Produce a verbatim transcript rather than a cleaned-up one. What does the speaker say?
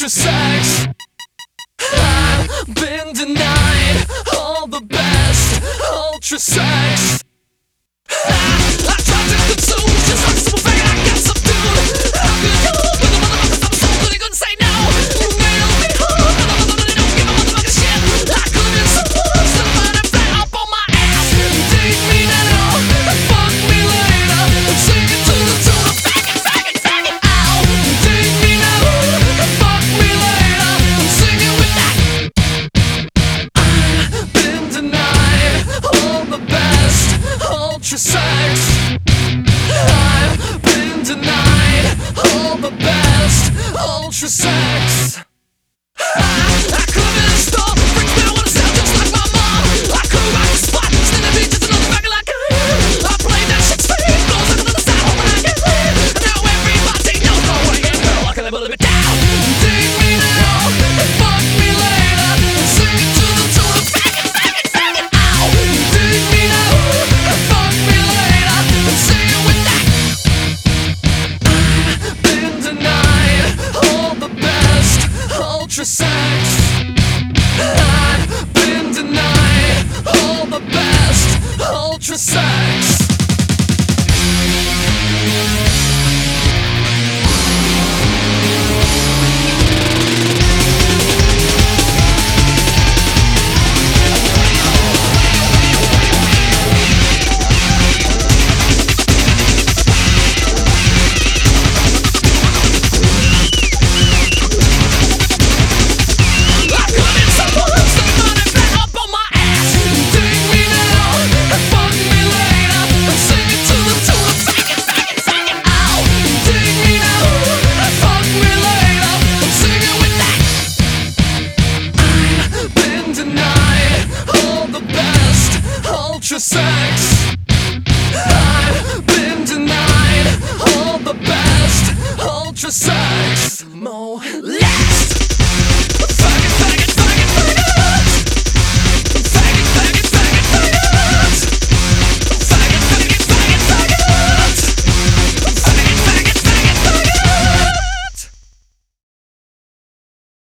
ultra sex. I've been denied all the best ultra sex. I, I tried to consume just like a simple faggot I got subdued. How could you, with the motherfuckers I'm so good, he couldn't say no. You nailed me hard, and I'm a motherfucker, don't give a motherfucking shit. I couldn't support somebody flat up on my ass. Take me now, and fuck me later, and sing it to the tune of faggot, faggot, faggot, ow. Take me now, and fuck me later, and sing it with that. I've been denied all the best ultra sex. I've been denied all the best ultra sex. I, I couldn't stop, freaks me, I wanna sound just like my mom. I could rock the spot, stand the beat, just another faggot like I am. I played that shit straight, blows like another side, hoping I get lit. And now everybody knows my way, and girl, I can live a little bit down. Take me now, and fuck me later, and sing it to the tune of faggot, faggot, faggot, ow. Take me now, and fuck me later, and sing it with that. I've been denied all the best ultra sex. I've been denied all the best ultra sex.